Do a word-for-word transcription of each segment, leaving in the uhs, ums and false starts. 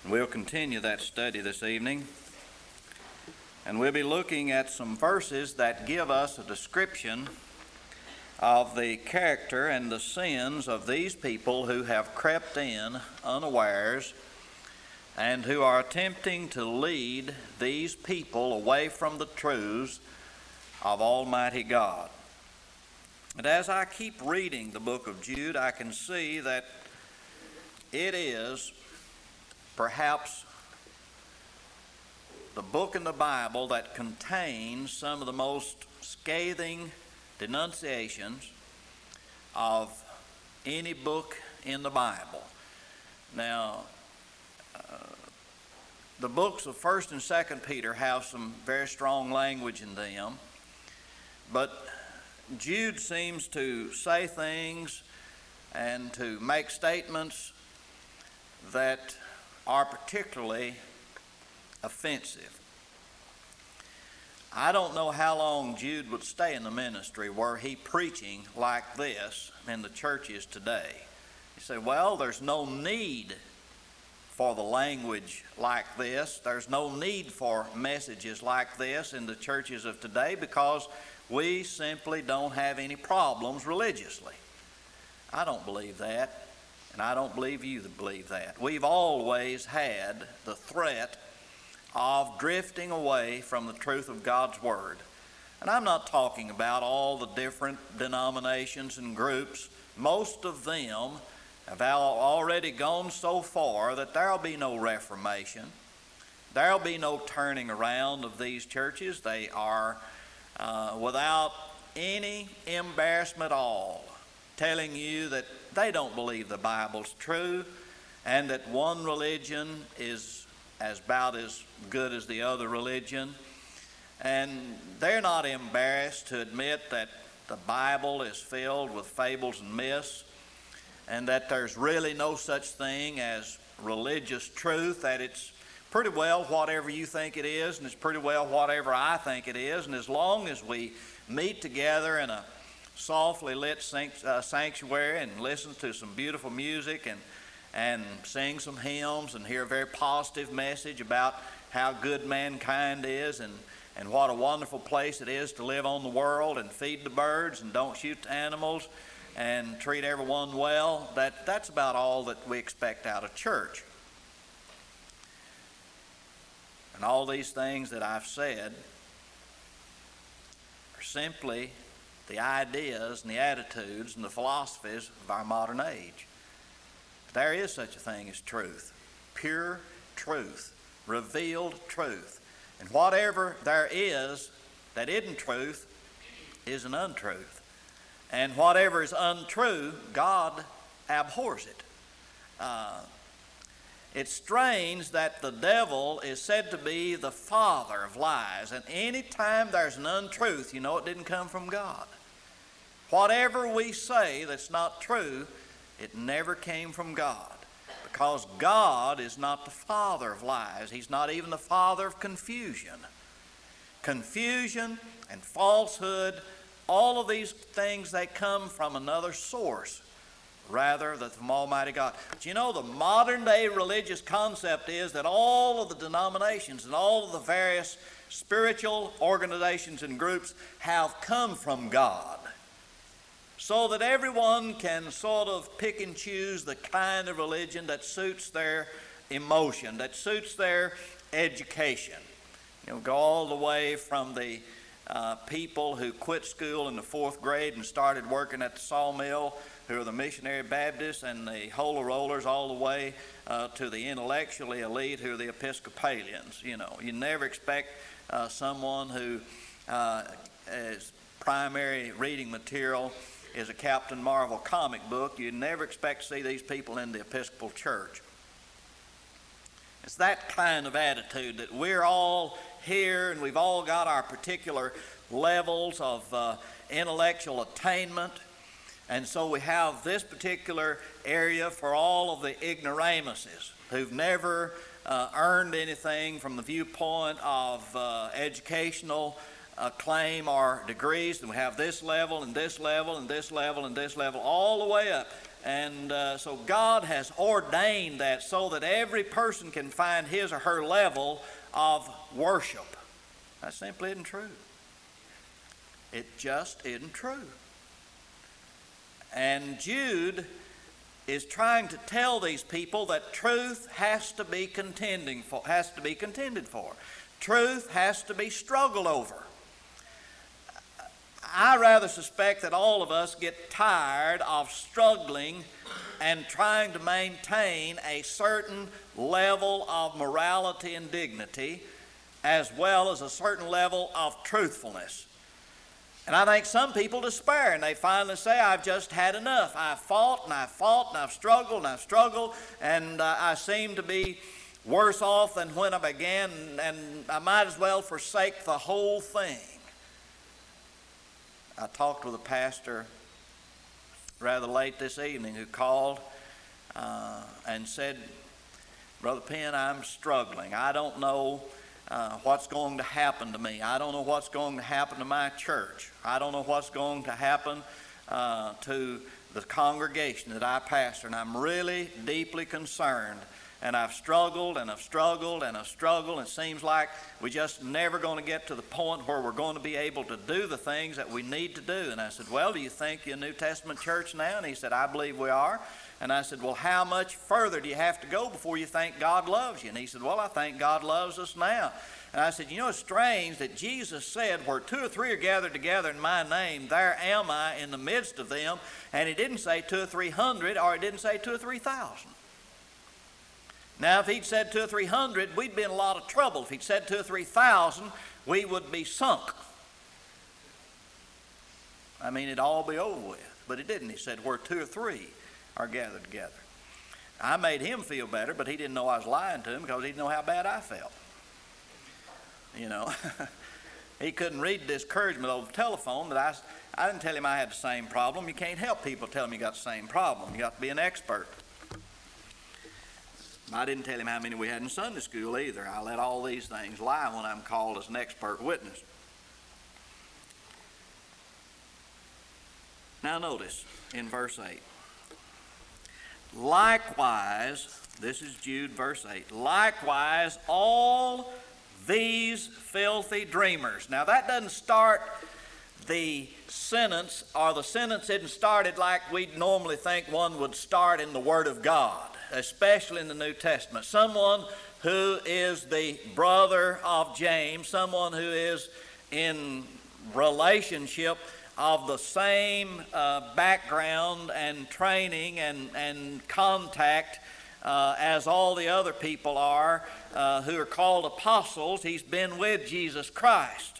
We'll continue that study this evening, and we'll be looking at some verses that give us a description of the character and the sins of these people who have crept in unawares and who are attempting to lead these people away from the truths of Almighty God. And as I keep reading the book of Jude, I can see that it is perhaps the book in the Bible that contains some of the most scathing denunciations of any book in the Bible. Now, uh, the books of First and Second Peter have some very strong language in them, but Jude seems to say things and to make statements that are particularly offensive. I don't know how long Jude would stay in the ministry were he preaching like this in the churches today. You say, well, there's no need for the language like this. There's no need for messages like this in the churches of today because we simply don't have any problems religiously. I don't believe that. And I don't believe you believe that. We've always had the threat of drifting away from the truth of God's Word. And I'm not talking about all the different denominations and groups. Most of them have already gone so far that there'll be no reformation. There'll be no turning around of these churches. They are uh, without any embarrassment at all, telling you that they don't believe the Bible's true and that one religion is as about as good as the other religion. And they're not embarrassed to admit that the Bible is filled with fables and myths and that there's really no such thing as religious truth, that it's pretty well whatever you think it is and it's pretty well whatever I think it is. And as long as we meet together in a softly lit sanctuary and listen to some beautiful music and and sing some hymns and hear a very positive message about how good mankind is and, and what a wonderful place it is to live on the world and feed the birds and don't shoot the animals and treat everyone well, that, that's about all that we expect out of church. And all these things that I've said are simply the ideas and the attitudes and the philosophies of our modern age. There is such a thing as truth, pure truth, revealed truth. And whatever there is that isn't truth is an untruth. And whatever is untrue, God abhors it. Uh, it's strange that the devil is said to be the father of lies. And any time there's an untruth, you know it didn't come from God. Whatever we say that's not true, it never came from God, because God is not the father of lies. He's not even the father of confusion. Confusion and falsehood, all of these things, they come from another source rather than from Almighty God. But you know, the modern day religious concept is that all of the denominations and all of the various spiritual organizations and groups have come from God, so that everyone can sort of pick and choose the kind of religion that suits their emotion, that suits their education. You know, go all the way from the uh, people who quit school in the fourth grade and started working at the sawmill, who are the missionary Baptists, and the Holy Rollers, all the way uh, to the intellectually elite, who are the Episcopalians. You know, you never expect uh, someone who uh, is primary reading material is a Captain Marvel comic book. You'd never expect to see these people in the Episcopal Church. It's that kind of attitude that we're all here and we've all got our particular levels of uh, intellectual attainment. And so we have this particular area for all of the ignoramuses who've never uh, earned anything from the viewpoint of uh, educational acclaim or degrees. And we have this level and this level and this level and this level all the way up. And uh, so God has ordained that so that every person can find his or her level of worship. That simply isn't true. It just isn't true. And Jude is trying to tell these people that truth has to be contending for, has to be contended for. Truth has to be struggled over. I rather suspect that all of us get tired of struggling and trying to maintain a certain level of morality and dignity, as well as a certain level of truthfulness. And I think some people despair and they finally say, I've just had enough. I've fought and I've fought and I've struggled and I've struggled, and uh, I seem to be worse off than when I began, and, and I might as well forsake the whole thing. I talked with a pastor rather late this evening who called uh, and said, Brother Penn, I'm struggling. I don't know uh, what's going to happen to me. I don't know what's going to happen to my church. I don't know what's going to happen uh, to the congregation that I pastor, and I'm really deeply concerned. And I've struggled and I've struggled and I've struggled. And it seems like we're just never going to get to the point where we're going to be able to do the things that we need to do. And I said, well, do you think you're a New Testament church now? And he said, I believe we are. And I said, well, how much further do you have to go before you think God loves you? And he said, well, I think God loves us now. And I said, you know, it's strange that Jesus said, where two or three are gathered together in my name, there am I in the midst of them. And he didn't say two or three hundred, or he didn't say two or three thousand. Now, if he'd said two or three hundred, we'd be in a lot of trouble. If he'd said two or three thousand, we would be sunk. I mean, it'd all be over with. But he didn't. He said, where two or three are gathered together. I made him feel better, but he didn't know I was lying to him because he didn't know how bad I felt. You know, he couldn't read the discouragement over the telephone that I, I didn't tell him I had the same problem. You can't help people tell them you got the same problem. You got to be an expert. I didn't tell him how many we had in Sunday school either. I let all these things lie when I'm called as an expert witness. Now notice in verse eight. Likewise, this is Jude verse eight. Likewise, all these filthy dreamers. Now that doesn't start the sentence, or the sentence isn't started like we'd normally think one would start in the Word of God, especially in the New Testament. Someone who is the brother of James, someone who is in relationship of the same uh, background and training and, and contact uh, as all the other people are uh, who are called apostles. He's been with Jesus Christ.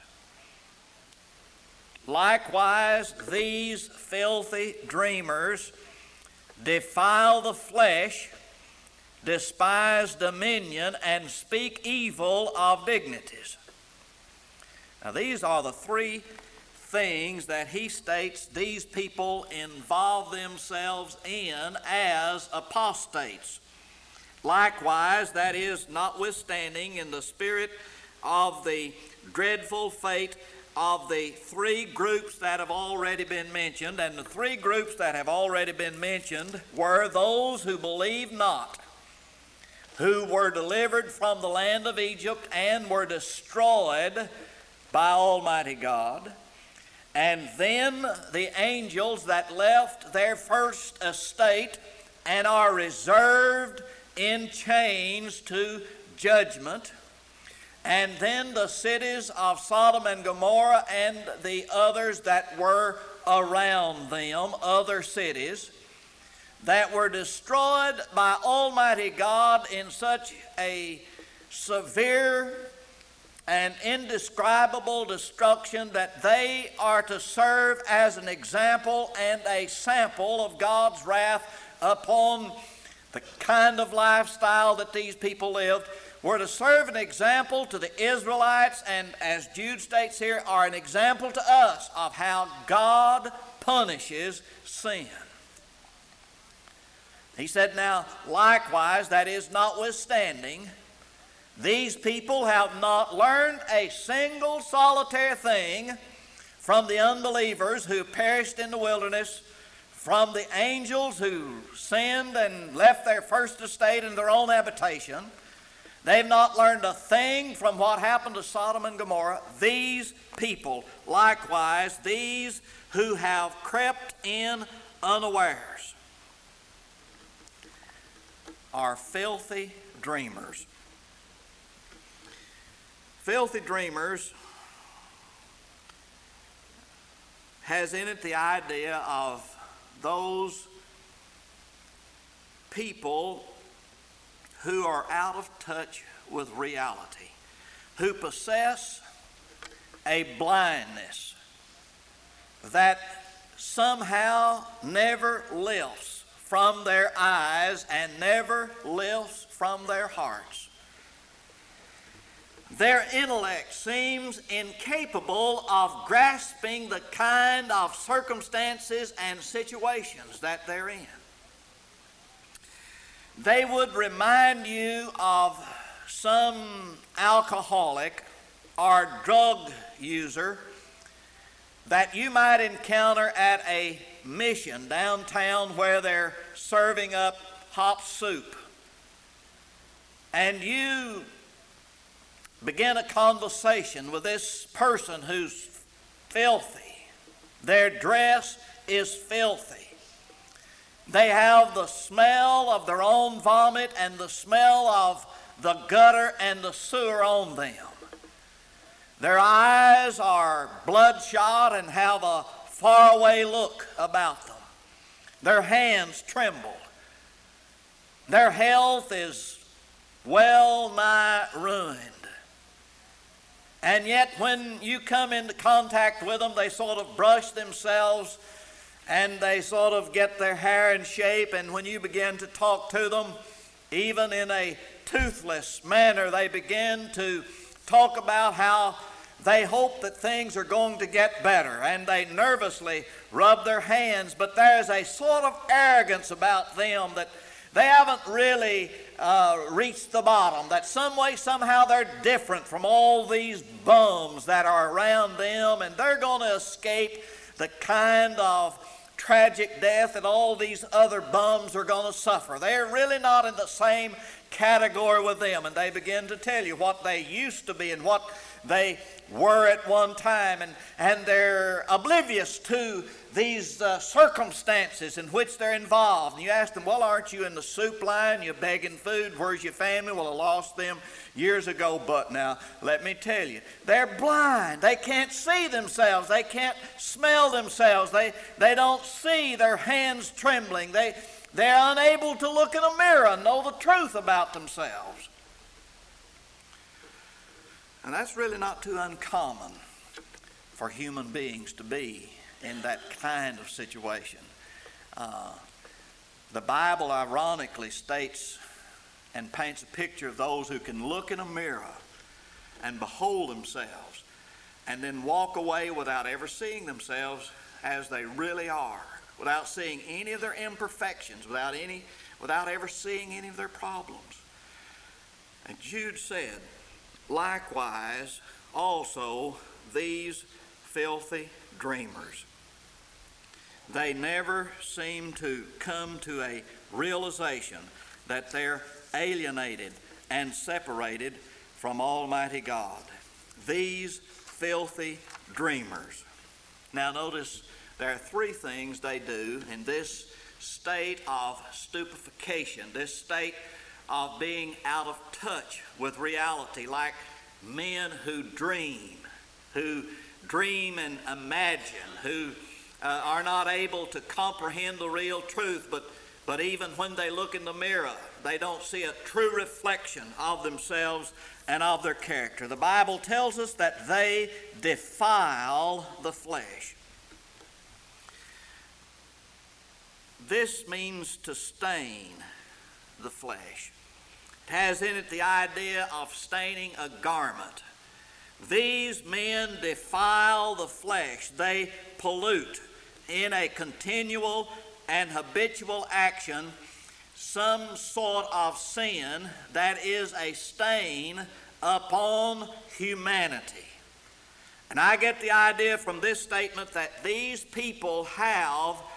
Likewise, these filthy dreamers defile the flesh, despise dominion, and speak evil of dignities. Now, these are the three things that he states these people involve themselves in as apostates. Likewise, that is, notwithstanding in the spirit of the dreadful fate of the three groups that have already been mentioned, and the three groups that have already been mentioned were those who believed not, who were delivered from the land of Egypt and were destroyed by Almighty God, and then the angels that left their first estate and are reserved in chains to judgment, and then the cities of Sodom and Gomorrah and the others that were around them, other cities, that were destroyed by Almighty God in such a severe and indescribable destruction that they are to serve as an example and a sample of God's wrath upon the kind of lifestyle that these people lived, were to serve an example to the Israelites, and as Jude states here, are an example to us of how God punishes sin. He said, now, likewise, that is, notwithstanding, these people have not learned a single solitary thing from the unbelievers who perished in the wilderness from the angels who sinned and left their first estate in their own habitation. They've not learned a thing from what happened to Sodom and Gomorrah. These people, likewise, these who have crept in unawares, are filthy dreamers. Filthy dreamers has in it the idea of those people who are out of touch with reality, who possess a blindness that somehow never lifts from their eyes and never lifts from their hearts. Their intellect seems incapable of grasping the kind of circumstances and situations that they're in. They would remind you of some alcoholic or drug user that you might encounter at a mission downtown where they're serving up hot soup. And you begin a conversation with this person who's filthy. Their dress is filthy. They have the smell of their own vomit and the smell of the gutter and the sewer on them. Their eyes are bloodshot and have a faraway look about them. Their hands tremble. Their health is well nigh ruined. And yet when you come into contact with them, they sort of brush themselves and they sort of get their hair in shape, and when you begin to talk to them, even in a toothless manner, they begin to talk about how they hope that things are going to get better, and they nervously rub their hands, but there's a sort of arrogance about them that they haven't really uh, reached the bottom, that some way, somehow they're different from all these bums that are around them, and they're going to escape the kind of tragic death that all these other bums are going to suffer. They're really not in the same category with them, and they begin to tell you what they used to be and what they were at one time, and, and they're oblivious to these uh, circumstances in which they're involved. And you ask them, well, aren't you in the soup line? You're begging food. Where's your family? Well, I lost them years ago. But now, let me tell you, they're blind. They can't see themselves. They can't smell themselves. They, they don't see their hands trembling. They, they're unable to look in a mirror and know the truth about themselves. And that's really not too uncommon for human beings to be in that kind of situation. Uh, the Bible ironically states and paints a picture of those who can look in a mirror and behold themselves and then walk away without ever seeing themselves as they really are, without seeing any of their imperfections, without any, without ever seeing any of their problems. And Jude said, likewise, also these filthy dreamers. They never seem to come to a realization that they're alienated and separated from Almighty God. These filthy dreamers. Now notice there are three things they do in this state of stupefaction, this state of being out of touch with reality, like men who dream, who dream and imagine, who uh, are not able to comprehend the real truth, but, but even when they look in the mirror, they don't see a true reflection of themselves and of their character. The Bible tells us that they defile the flesh. This means to stain the flesh. It has in it the idea of staining a garment. These men defile the flesh. They pollute in a continual and habitual action some sort of sin that is a stain upon humanity. And I get the idea from this statement that these people have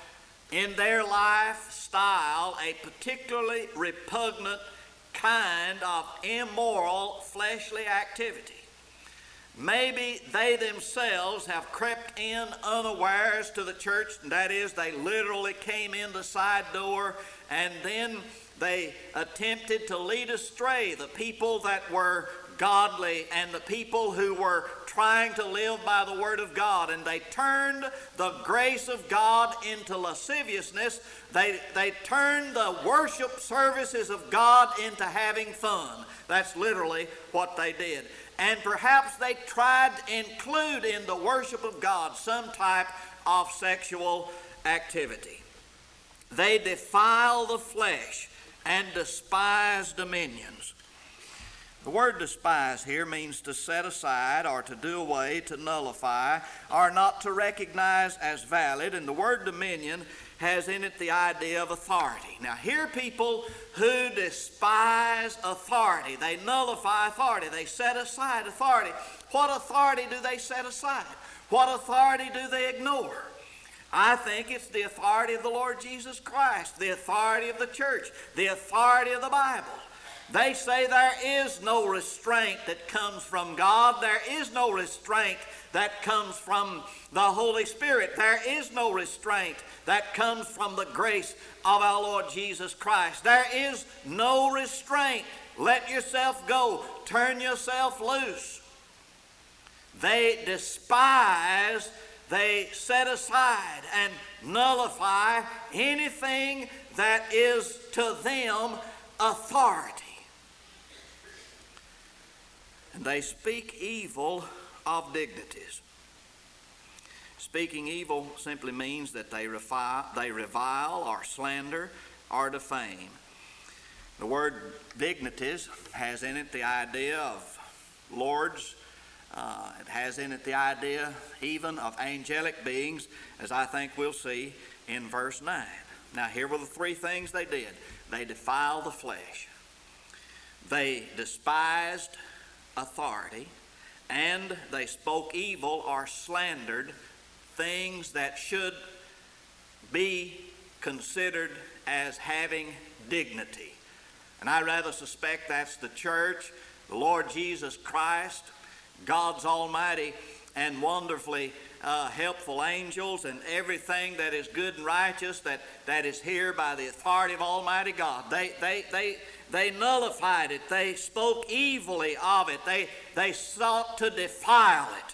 in their lifestyle a particularly repugnant kind of immoral fleshly activity. Maybe they themselves have crept in unawares to the church, that is, they literally came in the side door and then they attempted to lead astray the people that were godly and the people who were trying to live by the Word of God, and they turned the grace of God into lasciviousness. They, they turned the worship services of God into having fun. That's literally what they did. And perhaps they tried to include in the worship of God some type of sexual activity. They defile the flesh and despise dominions. The word despise here means to set aside or to do away, to nullify, or not to recognize as valid. And the word dominion has in it the idea of authority. Now, here are people who despise authority. They nullify authority. They set aside authority. What authority do they set aside? What authority do they ignore? I think it's the authority of the Lord Jesus Christ, the authority of the church, the authority of the Bible. They say there is no restraint that comes from God. There is no restraint that comes from the Holy Spirit. There is no restraint that comes from the grace of our Lord Jesus Christ. There is no restraint. Let yourself go. Turn yourself loose. They despise, they set aside and nullify anything that is to them authority. And they speak evil of dignities. Speaking evil simply means that they revile, they revile or slander or defame. The word dignities has in it the idea of lords. Uh, it has in it the idea even of angelic beings, as I think we'll see in verse nine. Now, here were the three things they did. They defiled the flesh. They despised authority, and they spoke evil or slandered things that should be considered as having dignity. And I rather suspect that's the church, the Lord Jesus Christ, God's almighty and wonderfully uh, helpful angels, and everything that is good and righteous that, that is here by the authority of Almighty God. They, they, they, They nullified it. They spoke evilly of it. They, they sought to defile it.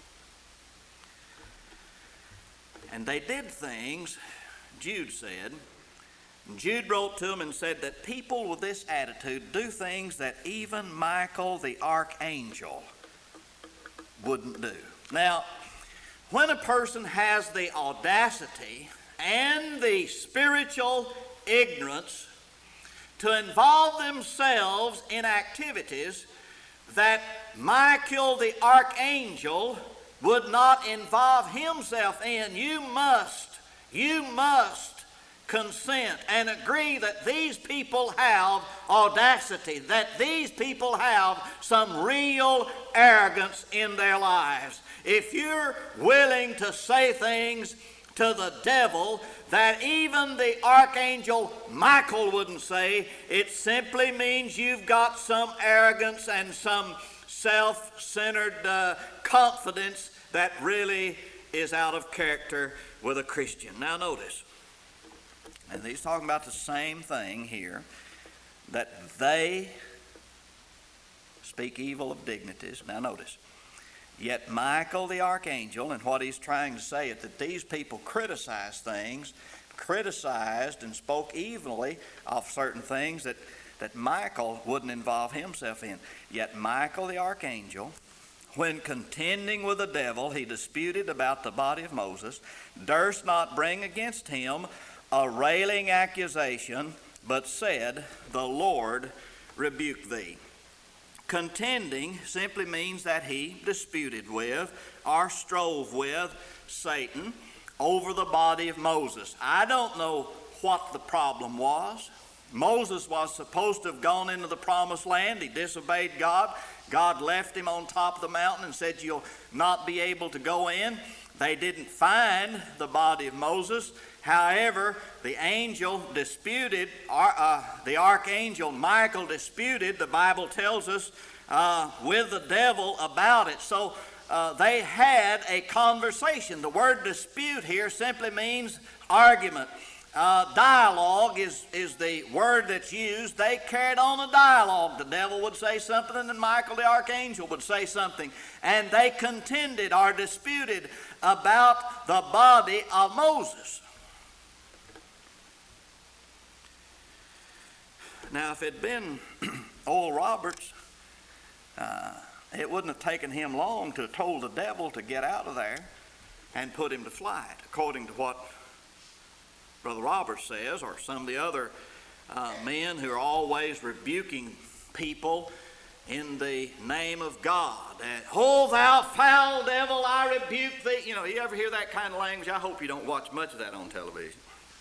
And they did things, Jude said. Jude wrote to them and said that people with this attitude do things that even Michael the archangel wouldn't do. Now, when a person has the audacity and the spiritual ignorance to involve themselves in activities that Michael the archangel would not involve himself in, you must, you must consent and agree that these people have audacity, that these people have some real arrogance in their lives. If you're willing to say things to the devil that even the archangel Michael wouldn't say, it simply means you've got some arrogance and some self-centered uh, confidence that really is out of character with a Christian. Now notice, and he's talking about the same thing here, that they speak evil of dignities. Now notice, yet Michael the archangel, and what he's trying to say is that these people criticized things, criticized and spoke evilly of certain things that, that Michael wouldn't involve himself in. Yet Michael the archangel, when contending with the devil, he disputed about the body of Moses, durst not bring against him a railing accusation, but said, the Lord rebuke thee. Contending simply means that he disputed with or strove with Satan over the body of Moses. I don't know what the problem was. Moses was supposed to have gone into the promised land. He disobeyed God. God left him on top of the mountain and said, you'll not be able to go in. They didn't find the body of Moses. However, the angel disputed, uh, the archangel Michael disputed, the Bible tells us, uh, with the devil about it. So uh, they had a conversation. The word dispute here simply means argument. Uh, dialogue is, is the word that's used. They carried on a dialogue. The devil would say something and then Michael the archangel would say something. And they contended or disputed about the body of Moses. Now, if it had been Oral Roberts, uh, it wouldn't have taken him long to have told the devil to get out of there and put him to flight, according to what Brother Roberts says, or some of the other uh, men who are always rebuking people in the name of God. And, "Oh, thou foul devil, I rebuke thee." You know, you ever hear that kind of language? I hope you don't watch much of that on television.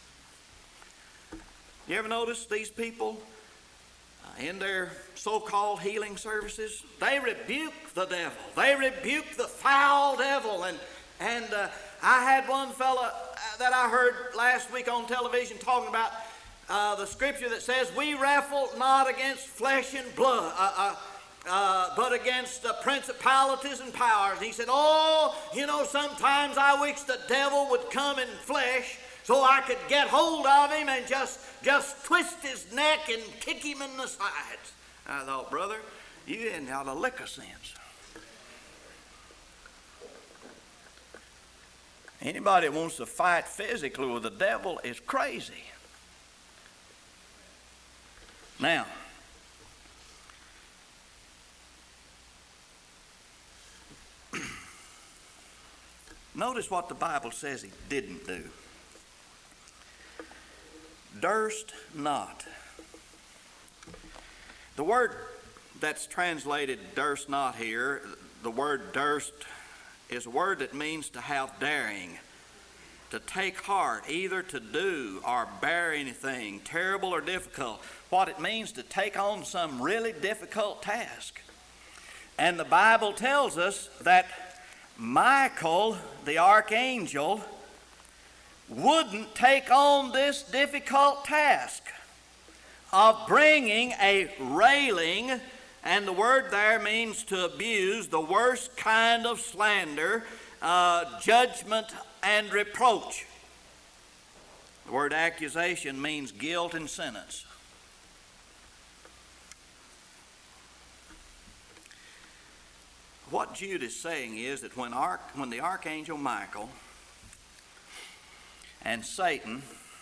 You ever notice these people uh, in their so-called healing services? They rebuke the devil. They rebuke the foul devil. And, and uh, I had one fella that I heard last week on television talking about uh, the scripture that says, "We wrestle not against flesh and blood, uh, uh, uh, but against the principalities and powers." And he said, "Oh, you know, sometimes I wish the devil would come in flesh so I could get hold of him and just, just twist his neck and kick him in the sides." I thought, brother, you ain't got a lick of sense. Anybody that wants to fight physically with the devil is crazy. Now, notice what the Bible says he didn't do. Durst not. The word that's translated durst not here, the word durst, is a word that means to have daring, to take heart, either to do or bear anything, terrible or difficult. What it means to take on some really difficult task. And the Bible tells us that Michael, the archangel, wouldn't take on this difficult task of bringing a railing, and the word there means to abuse, the worst kind of slander, uh, judgment and reproach. The word accusation means guilt and sentence. What Jude is saying is that when, Arch, when the archangel Michael and Satan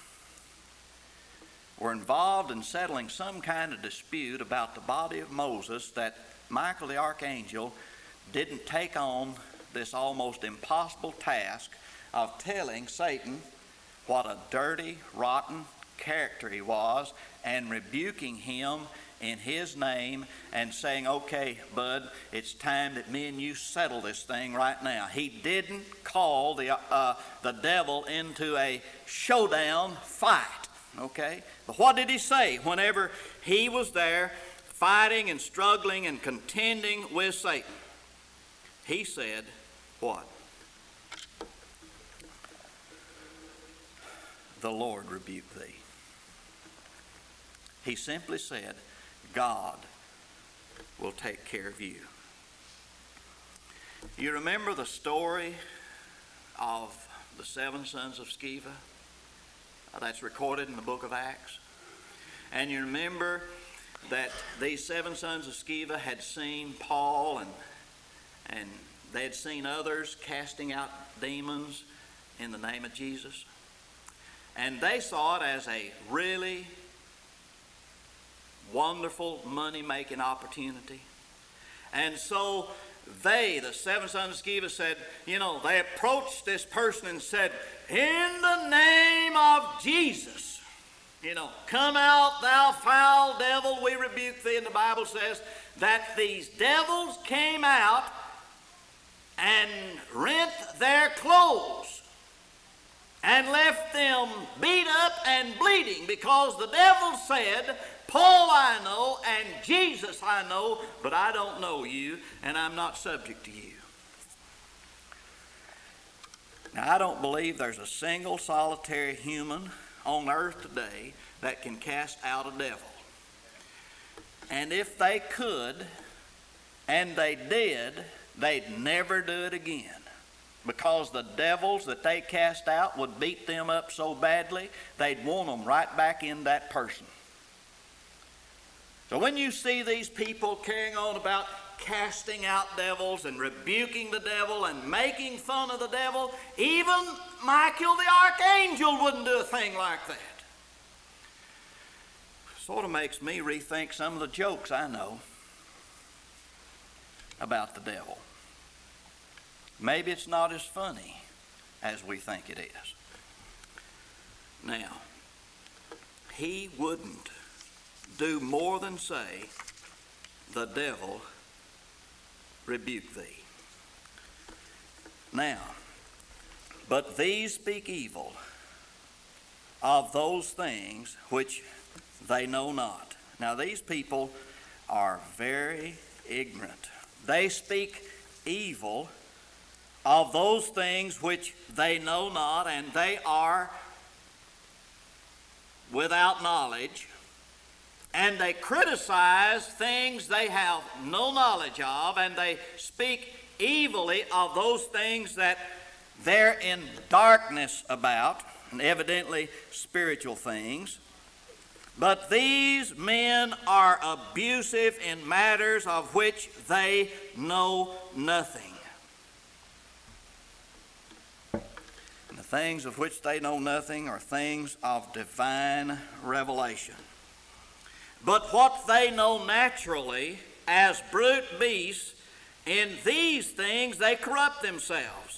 were involved in settling some kind of dispute about the body of Moses, that Michael the archangel didn't take on this almost impossible task of telling Satan what a dirty, rotten character he was and rebuking him in his name and saying, "Okay, bud, it's time that me and you settle this thing right now." He didn't call the, uh, the devil into a showdown fight. Okay? But what did he say whenever he was there fighting and struggling and contending with Satan? He said, what? "The Lord rebuke thee." He simply said, God will take care of you. You remember the story of the seven sons of Sceva? That's recorded in the book of Acts. And you remember that these seven sons of Sceva had seen Paul, and, and they had seen others casting out demons in the name of Jesus. And they saw it as a really wonderful money-making opportunity. And so they, the seven sons of Sceva, said, you know, they approached this person and said, "In the name of Jesus, you know, come out, thou foul devil, we rebuke thee." And the Bible says that these devils came out and rent their clothes and left them beat up and bleeding, because the devil said, "Paul I know and Jesus I know, but I don't know you, and I'm not subject to you." Now, I don't believe there's a single solitary human on earth today that can cast out a devil. And if they could, and they did, they'd never do it again. Because the devils that they cast out would beat them up so badly, they'd want them right back in that person. So when you see these people carrying on about casting out devils and rebuking the devil and making fun of the devil, even Michael the archangel wouldn't do a thing like that. Sort of makes me rethink some of the jokes I know about the devil. Maybe it's not as funny as we think it is. Now, he wouldn't do more than say, the devil rebuke thee. Now, but these speak evil of those things which they know not. Now, these people are very ignorant. They speak evil of those things which they know not, and they are without knowledge, and they criticize things they have no knowledge of, and they speak evilly of those things that they're in darkness about, and evidently spiritual things. But these men are abusive in matters of which they know nothing. And the things of which they know nothing are things of divine revelation. But what they know naturally as brute beasts, in these things they corrupt themselves.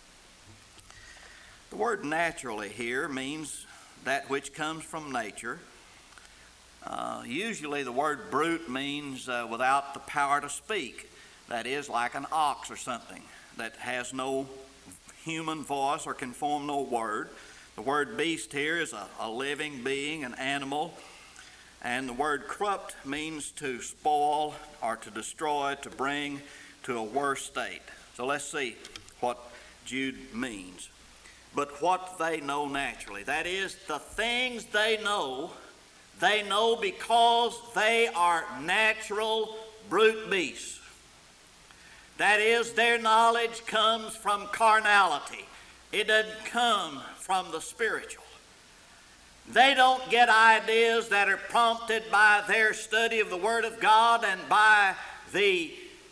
The word naturally here means that which comes from nature. Uh, usually the word brute means uh, without the power to speak. That is, like an ox or something that has no human voice or can form no word. The word beast here is a, a living being, an animal. And the word corrupt means to spoil or to destroy, to bring to a worse state. So let's see what Jude means. But what they know naturally, that is, the things they know, they know because they are natural brute beasts. That is, their knowledge comes from carnality. It doesn't come from the spiritual. They don't get ideas that are prompted by their study of the Word of God and by the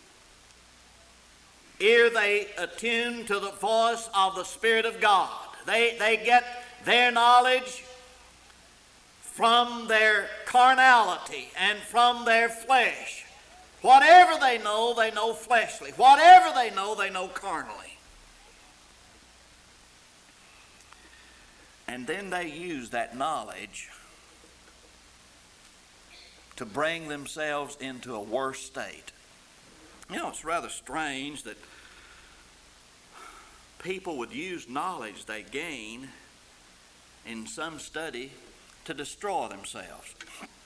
ear they attune to the voice of the Spirit of God. They, they get their knowledge from their carnality and from their flesh. Whatever they know, they know fleshly. Whatever they know, they know carnally. And then they use that knowledge to bring themselves into a worse state. You know, it's rather strange that people would use knowledge they gain in some study to destroy themselves.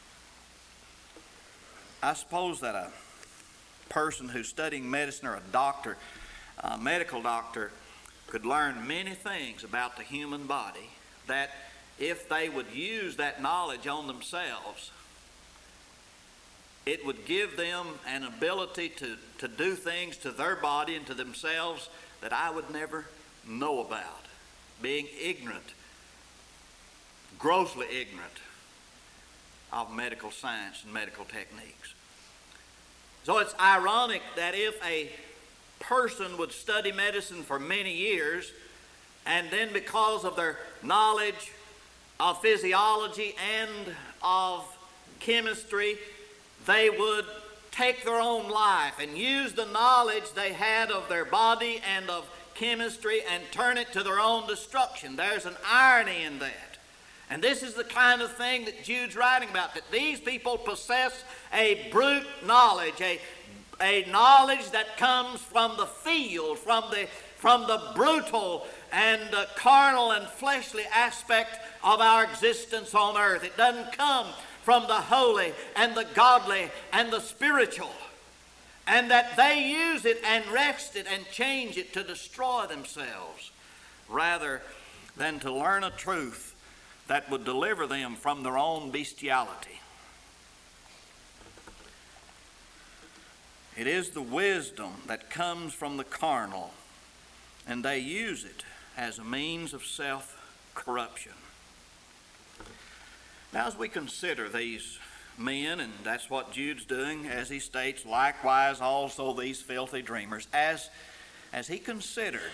I suppose that a person who's studying medicine, or a doctor, a medical doctor, could learn many things about the human body that if they would use that knowledge on themselves, it would give them an ability to, to do things to their body and to themselves that I would never know about. Being ignorant, grossly ignorant of medical science and medical techniques. So it's ironic that if a person would study medicine for many years, and then because of their knowledge of physiology and of chemistry, they would take their own life and use the knowledge they had of their body and of chemistry and turn it to their own destruction. There's an irony in that. And this is the kind of thing that Jude's writing about, that these people possess a brute knowledge, a, a knowledge that comes from the field, from the, from the brutal and uh, carnal and fleshly aspect of our existence on earth. It doesn't come from the holy and the godly and the spiritual. And that they use it and wrest it and change it to destroy themselves. rather than to learn a truth that would deliver them from their own bestiality. It is the wisdom that comes from the carnal, and they use it as a means of self-corruption. Now, as we consider these men, and that's what Jude's doing, as he states, likewise also these filthy dreamers, as, as he considered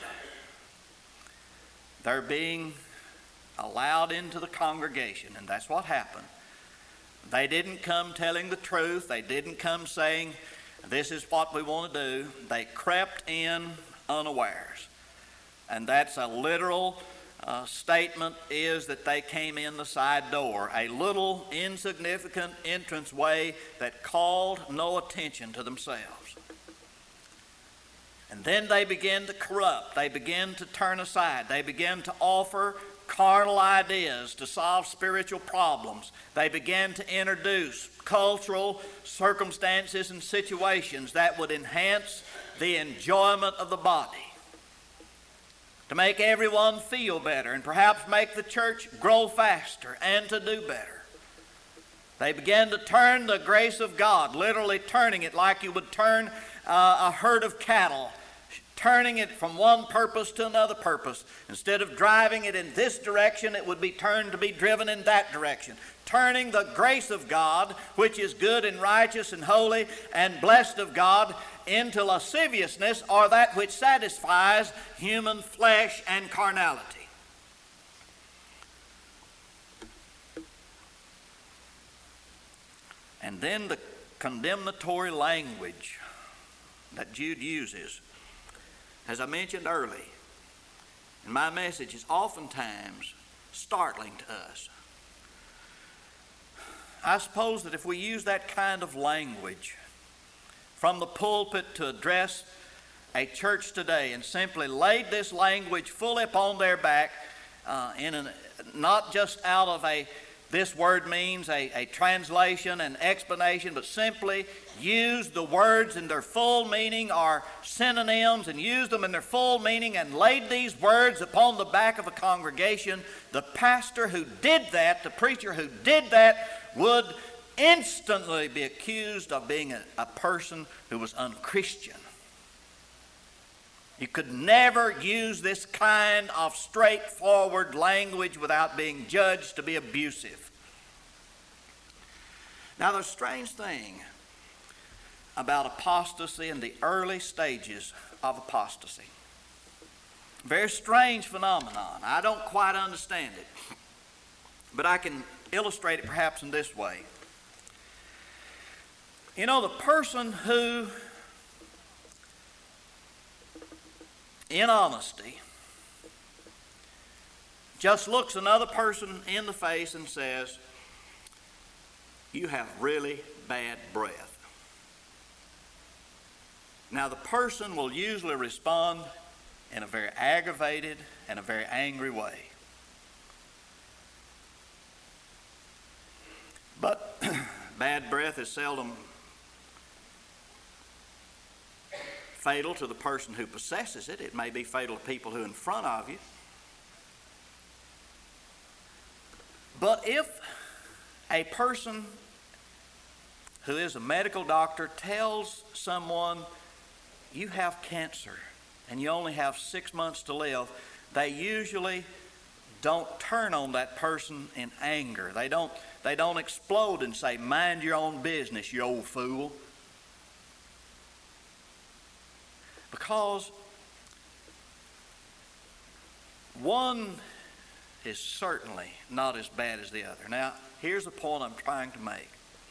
their being allowed into the congregation, and that's what happened. They didn't come telling the truth. They didn't come saying, this is what we want to do. They crept in unawares. And that's a literal uh, statement, is that they came in the side door, a little insignificant entranceway that called no attention to themselves. And then they began to corrupt. They began to turn aside. They began to offer carnal ideas to solve spiritual problems. They began to introduce cultural circumstances and situations that would enhance the enjoyment of the body, to make everyone feel better and perhaps make the church grow faster and to do better. They began to turn the grace of God, literally turning it like you would turn uh, a herd of cattle, turning it from one purpose to another purpose. Instead of driving it in this direction, it would be turned to be driven in that direction. Turning the grace of God, which is good and righteous and holy and blessed of God, into lasciviousness, or that which satisfies human flesh and carnality. And then the condemnatory language that Jude uses, as I mentioned early, in my message, is oftentimes startling to us. I suppose that if we use that kind of language from the pulpit to address a church today and simply laid this language fully upon their back, uh, in an, not just out of a this word means a, a translation and explanation, but simply use the words in their full meaning or synonyms and use them in their full meaning and laid these words upon the back of a congregation, the pastor who did that, the preacher who did that, would instantly be accused of being a, a person who was unchristian. You could never use this kind of straightforward language without being judged to be abusive. Now, the strange thing about apostasy and the early stages of apostasy, very strange phenomenon. I don't quite understand it, but I can illustrate it perhaps in this way. You know, the person who, in honesty, just looks another person in the face and says, "You have really bad breath." Now, the person will usually respond in a very aggravated and a very angry way. But bad breath is seldom fatal to the person who possesses it. It may be fatal to people who are in front of you. But if a person who is a medical doctor tells someone, "You have cancer and you only have six months to live," they usually don't turn on that person in anger. They don't, they don't explode and say, "Mind your own business, you old fool." Because one is certainly not as bad as the other. Now, here's the point I'm trying to make.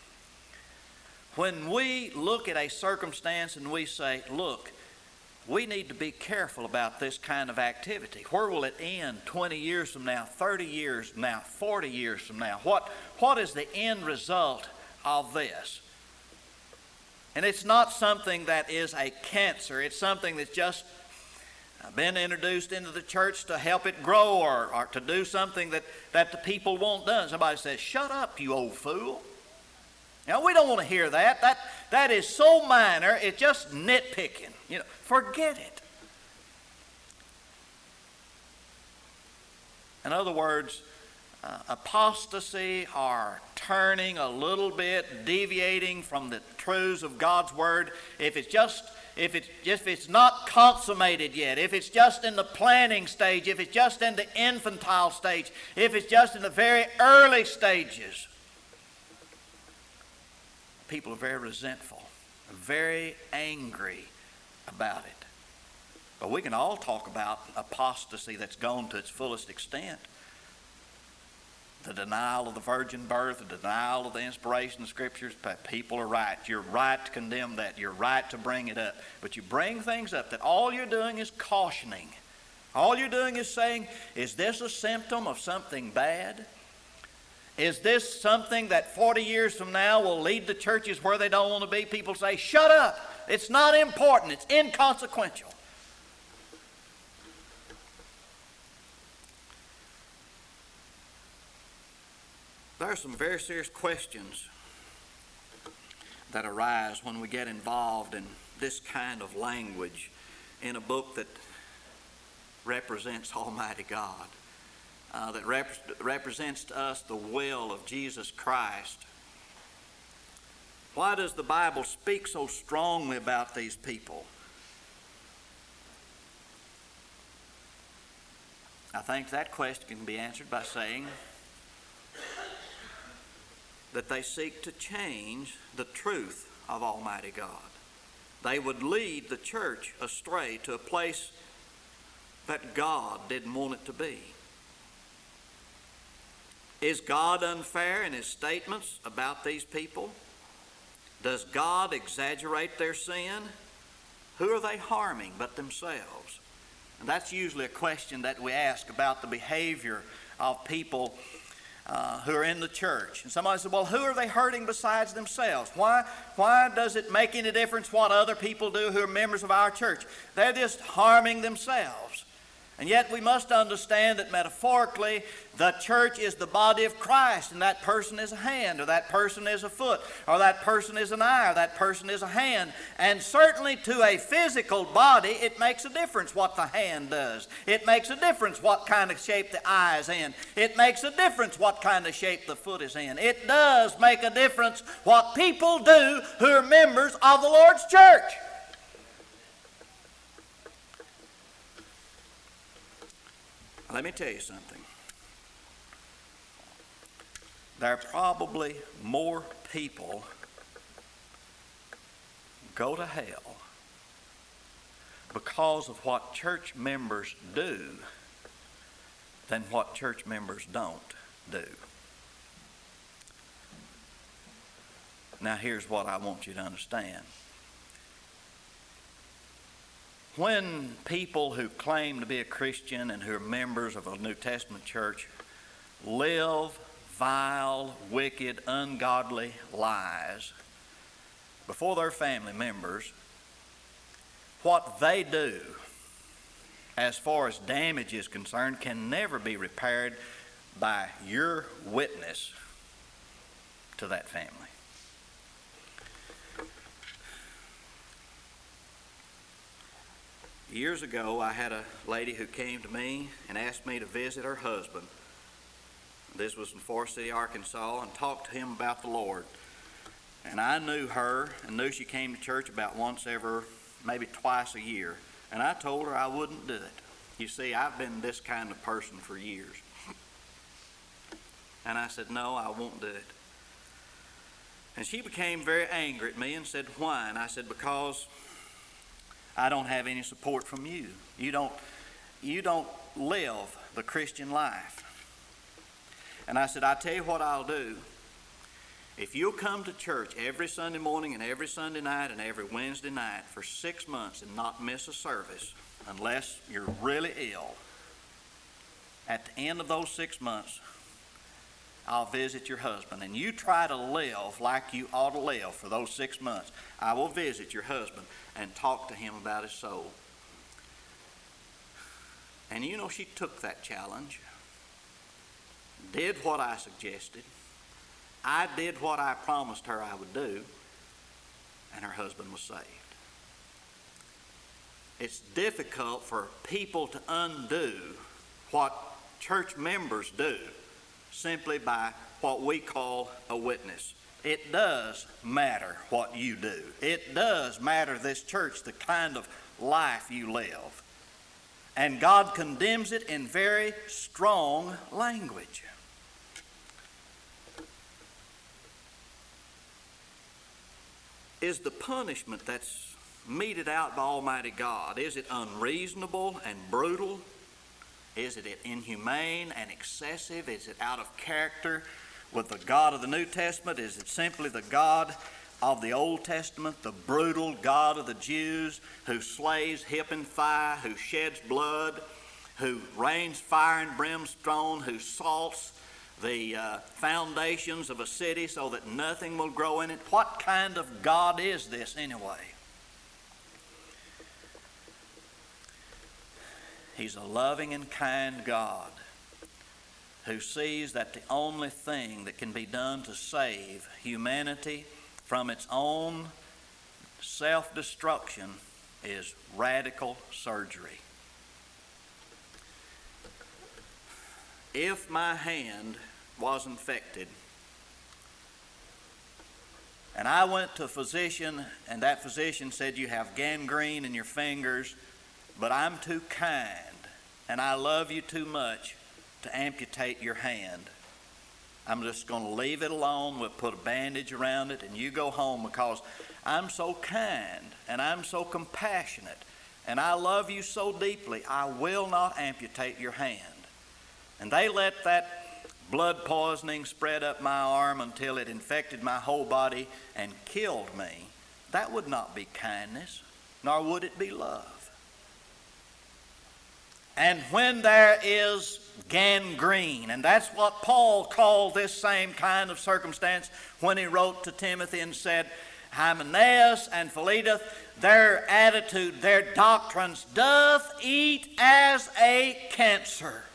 When we look at a circumstance and we say, "Look, we need to be careful about this kind of activity. Where will it end twenty years from now, thirty years from now, forty years from now? What, what is the end result of this?" And it's not something that is a cancer. It's something that's just been introduced into the church to help it grow, or, or to do something that, that the people want done. Somebody says, "Shut up, you old fool." Now, we don't want to hear that. That, that is so minor, it's just nitpicking. You know, forget it. In other words, uh, apostasy or turning a little bit, deviating from the truths of God's Word, if it's just if it's if it's not consummated yet, if it's just in the planning stage, if it's just in the infantile stage, if it's just in the very early stages, people are very resentful, very angry about it. But we can all talk about apostasy that's gone to its fullest extent. The denial of the virgin birth, the denial of the inspiration of Scriptures. People are right. You're right to condemn that. You're right to bring it up. But you bring things up that all you're doing is cautioning. All you're doing is saying, is this a symptom of something bad? Is this something that forty years from now will lead the churches where they don't want to be? People say, shut up. It's not important. It's inconsequential. There are some very serious questions that arise when we get involved in this kind of language in a book that represents Almighty God, uh, that rep- represents to us the will of Jesus Christ. Why does the Bible speak so strongly about these people? I think that question can be answered by saying that they seek to change the truth of Almighty God. They would lead the church astray to a place that God didn't want it to be. Is God unfair in His statements about these people? Does God exaggerate their sin? Who are they harming but themselves? And that's usually a question that we ask about the behavior of people Uh, who are in the church. And somebody said, well, who are they hurting besides themselves? Why, why does it make any difference what other people do who are members of our church? They're just harming themselves. And yet we must understand that metaphorically, the church is the body of Christ, and that person is a hand, or that person is a foot, or that person is an eye, or that person is a hand. And certainly to a physical body, it makes a difference what the hand does. It makes a difference what kind of shape the eye is in. It makes a difference what kind of shape the foot is in. It does make a difference what people do who are members of the Lord's church. Let me tell you something. There are probably more people go to hell because of what church members do than what church members don't do. Now here's what I want you to understand. When people who claim to be a Christian and who are members of a New Testament church live vile, wicked, ungodly lives before their family members, what they do as far as damage is concerned can never be repaired by your witness to that family. Years ago, I had a lady who came to me and asked me to visit her husband. This was in Forest City, Arkansas, and talk to him about the Lord. And I knew her and knew she came to church about once every, maybe twice a year. And I told her I wouldn't do it. You see, I've been this kind of person for years. And I said, no, I won't do it. And she became very angry at me and said, why? And I said, because I don't have any support from you. You don't, you don't live the Christian life. And I said, I tell you what I'll do. If you'll come to church every Sunday morning and every Sunday night and every Wednesday night for six months and not miss a service, unless you're really ill, at the end of those six months, I'll visit your husband. And you try to live like you ought to live for those six months. I will visit your husband and talk to him about his soul. And you know, she took that challenge, did what I suggested. I did what I promised her I would do, and her husband was saved. It's difficult for people to undo what church members do simply by what we call a witness. It does matter what you do. It does matter, this church, the kind of life you live. And God condemns it in very strong language. Is the punishment that's meted out by Almighty God, is it unreasonable and brutal? Is it inhumane and excessive? Is it out of character with the God of the New Testament? Is it simply the God of the Old Testament, the brutal God of the Jews, who slays hip and thigh, who sheds blood, who rains fire and brimstone, who salts the uh, foundations of a city so that nothing will grow in it? What kind of God is this anyway? He's a loving and kind God who sees that the only thing that can be done to save humanity from its own self-destruction is radical surgery. If my hand was infected and I went to a physician and that physician said, you have gangrene in your fingers, but I'm too kind and I love you too much to amputate your hand, I'm just going to leave it alone. We'll put a bandage around it and you go home, because I'm so kind and I'm so compassionate and I love you so deeply, I will not amputate your hand. And they let that blood poisoning spread up my arm until it infected my whole body and killed me. That would not be kindness, nor would it be love. And when there is gangrene, and that's what Paul called this same kind of circumstance when he wrote to Timothy and said, Hymenaeus and Philetus, their attitude, their doctrines doth eat as a cancer.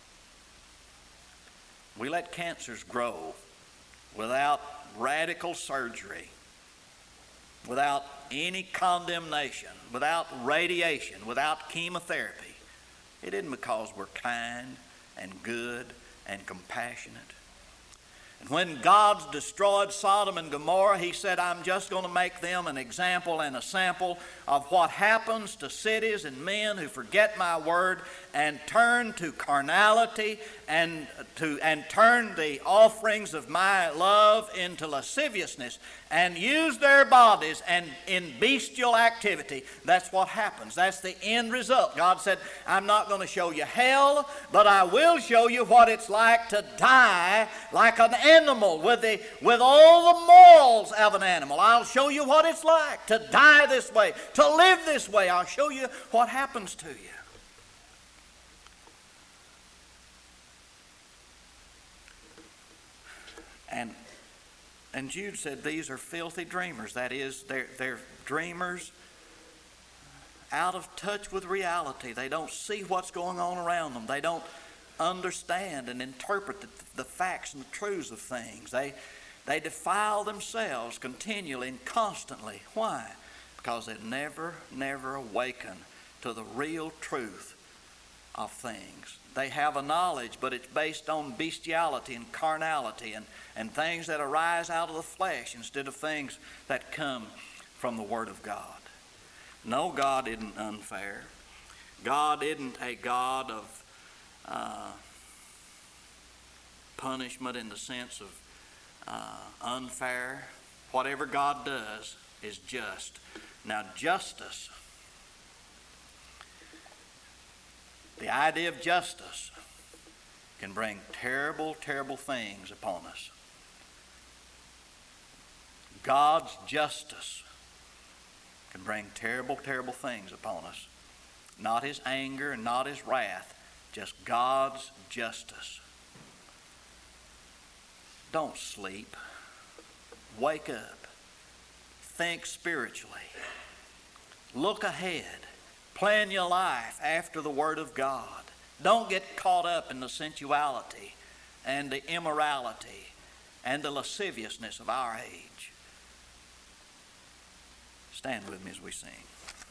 We let cancers grow without radical surgery, without any condemnation, without radiation, without chemotherapy. It isn't because we're kind and good and compassionate. And when God destroyed Sodom and Gomorrah, he said, I'm just going to make them an example and a sample of what happens to cities and men who forget my word and turn to carnality and to and turn the offerings of my love into lasciviousness and use their bodies and in bestial activity. That's what happens. That's the end result. God said, I'm not going to show you hell, but I will show you what it's like to die like an animal with the with all the morals of an animal. I'll show you what it's like to die this way, to live this way. I'll show you what happens to you. And and Jude said these are filthy dreamers. That is, they're, they're dreamers out of touch with reality. They don't see what's going on around them. They don't understand and interpret the, the facts and the truths of things. They, they defile themselves continually and constantly. Why? Because they never, never awaken to the real truth of things. They have a knowledge, but it's based on bestiality and carnality and, and things that arise out of the flesh instead of things that come from the Word of God. No, God isn't unfair. God isn't a God of uh, punishment in the sense of uh, unfair. Whatever God does is just. Now, justice, the idea of justice can bring terrible, terrible things upon us. God's justice can bring terrible, terrible things upon us. Not his anger and not his wrath, just God's justice. Don't sleep. Wake up. Think spiritually. Look ahead. Plan your life after the Word of God. Don't get caught up in the sensuality and the immorality and the lasciviousness of our age. Stand with me as we sing.